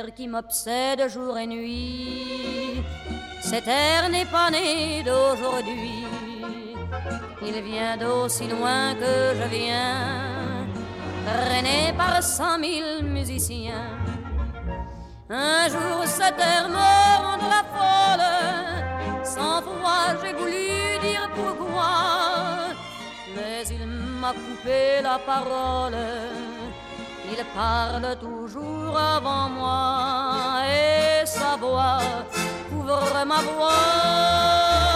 air qui m'obsède jour et nuit. Cet air n'est pas né d'aujourd'hui, il vient d'aussi loin que je viens, traîné par 100 000 musiciens. Un jour cet air me rendra folle, sans foi j'ai voulu dire pourquoi, mais il m'a coupé la parole. Il parle toujours avant moi et sa voix couvre ma voix.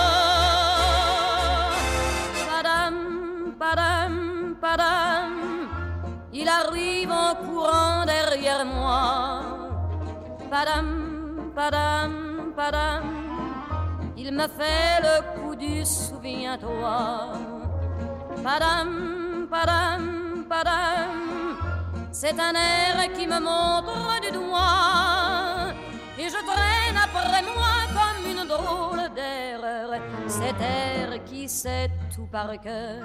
Padam, padam, padam, il arrive en courant derrière moi. Padam, padam, padam, il me fait le coup du souviens-toi. Padam, padam, padam, c'est un air qui me montre du doigt et je traîne après moi comme une drôle d'erreur cet air qui sait tout par cœur.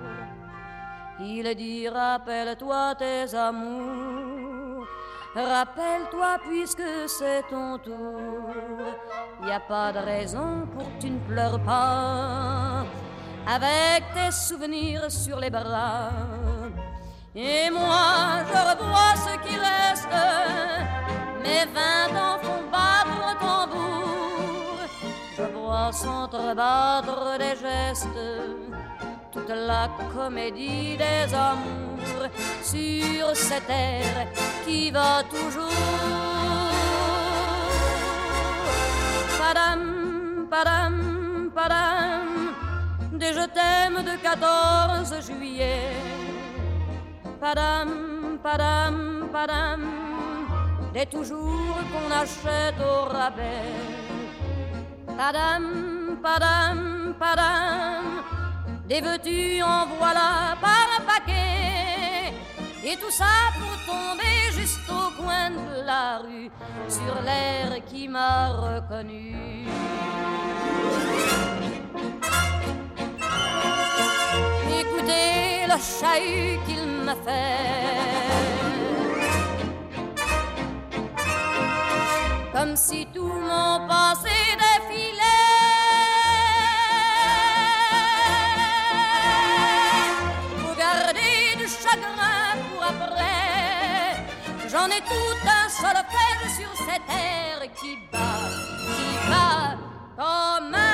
Il dit rappelle-toi tes amours, rappelle-toi puisque c'est ton tour. Y a pas de raison pour que tu ne pleures pas avec tes souvenirs sur les bras. Et moi je revois ce qui reste, mes 20 ans font battre le tambour. Je vois s'entrebattre des gestes, toute la comédie des amours sur cette air qui va toujours. Padam, padam, padam, des je t'aime de 14 juillet. Padam, padam, padam, des toujours qu'on achète au rabais. Padam, padam, padam, des veux-tu en voilà par un paquet. Et tout ça pour tomber juste au coin de la rue, sur l'air qui m'a reconnu. Écoutez le chahut qu'il m'a fait, comme si tout mon passé défilait. Faut garder du chagrin pour après, j'en ai tout un solfège sur cette air qui bat comme un